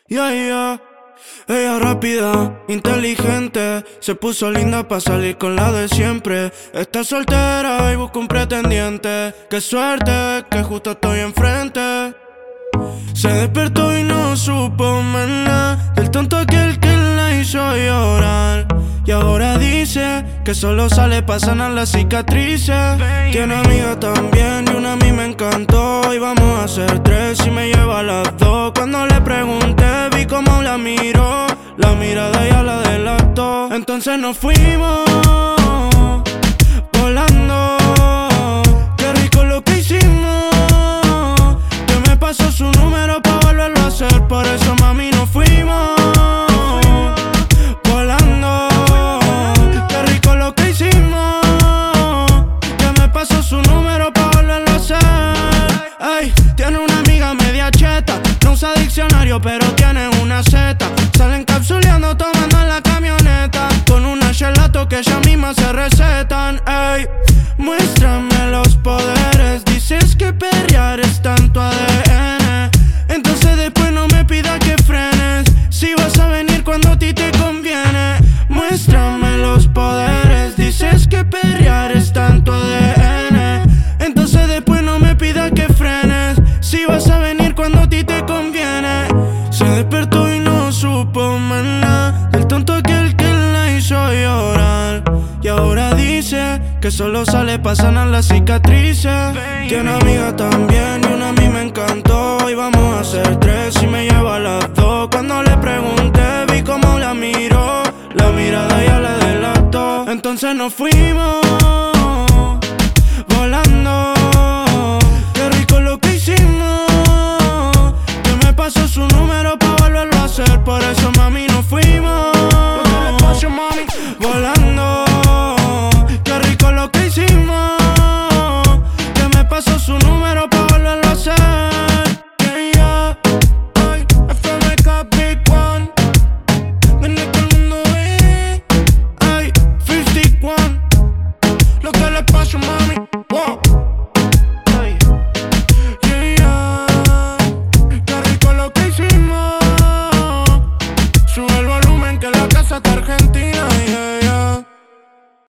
Yeah, yeah. Ella rápida, inteligente, se puso linda pa' salir con la de siempre. Está soltera y busca un pretendiente. Qué suerte que justo estoy enfrente. Se despertó y no supo más nada del tonto aquel que la hizo llorar. Y ahora dice que solo sale pa' sanar las cicatrices. Tiene amiga también y una a mí me encantó. Y vamos a ser tres y me lleva a las dos. Cuando le pregunté vi cómo la miró, la mirada ya la delató. Entonces nos fuimos volando. Qué rico lo que hicimos. Que me pasó su número pa' volverlo a hacer. Por eso mami nos fuimos volando. Qué rico lo que hicimos. Que me pasó su número pa' volverlo a hacer. Ey, tiene una amiga media cheta. No usa diccionario pero tiene una Z. Salen capsuleando tomando en la camioneta. Con una gelato que ella misma se recetan. Ey, muéstrame los poderes. Dices que perrear es tanto ADN. Entonces después no me pidas que frenes. Si vas a venir cuando a ti te conviene. Muéstrame los poderes. Dices que perrear es tanto ADN. Entonces después no me pidas que frenes. Si vas a venir cuando a ti te conviene. Se despertó y no supo más nada del tonto aquel que la hizo llorar. Y ahora dice que solo sale pa' sanar las cicatrices. Tiene amiga también y una a mí me encantó. Y vamos a ser tres y me lleva a las dos. Cuando le pregunté vi cómo la miró, la mirada ya la delató. Entonces nos fuimos volando. Qué rico lo que hicimos. Que me pasó su número pa' volverlo a hacer. Por eso mami nos fuimos